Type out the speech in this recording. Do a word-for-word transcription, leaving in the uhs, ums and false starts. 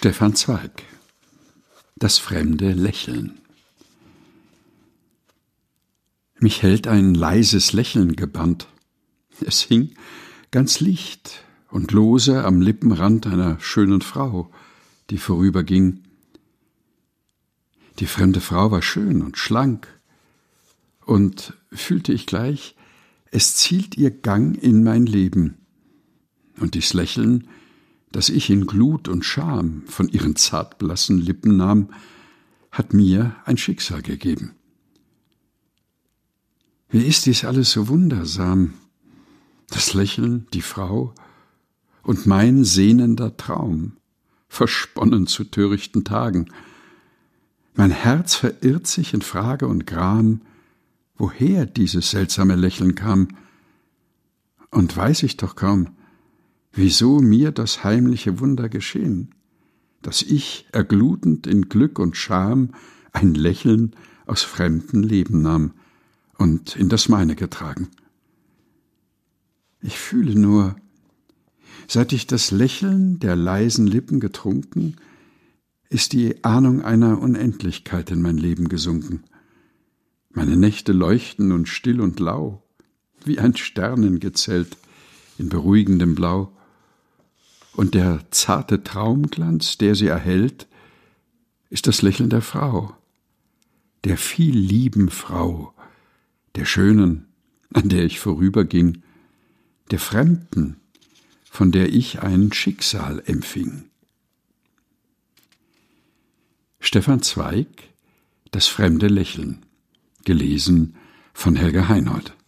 Stefan Zweig: Das fremde Lächeln. Mich hält ein leises Lächeln gebannt. Es hing ganz licht und lose am Lippenrand einer schönen Frau, die vorüberging. Die fremde Frau war schön und schlank, und fühlte ich gleich, es zielt ihr Gang in mein Leben. Und dies Lächeln, das ich in Glut und Scham von ihren zartblassen Lippen nahm, hat mir ein Schicksal gegeben. Wie ist dies alles so wundersam, das Lächeln, die Frau und mein sehnender Traum, versponnen zu törichten Tagen. Mein Herz verirrt sich in Frage und Gram, woher dieses seltsame Lächeln kam, und weiß ich doch kaum, wieso mir das heimliche Wunder geschehen, dass ich, erglutend in Glück und Scham, ein Lächeln aus fremdem Leben nahm und in das meine getragen. Ich fühle nur, seit ich das Lächeln der leisen Lippen getrunken, ist die Ahnung einer Unendlichkeit in mein Leben gesunken. Meine Nächte leuchten nun still und lau, wie ein Sternengezelt in beruhigendem Blau, und der zarte Traumglanz, der sie erhellt, ist das Lächeln der Frau, der viel lieben Frau, der Schönen, an der ich vorüberging, der Fremden, von der ich ein Schicksal empfing. Stefan Zweig: Das fremde Lächeln. Gelesen von Helga Heinold.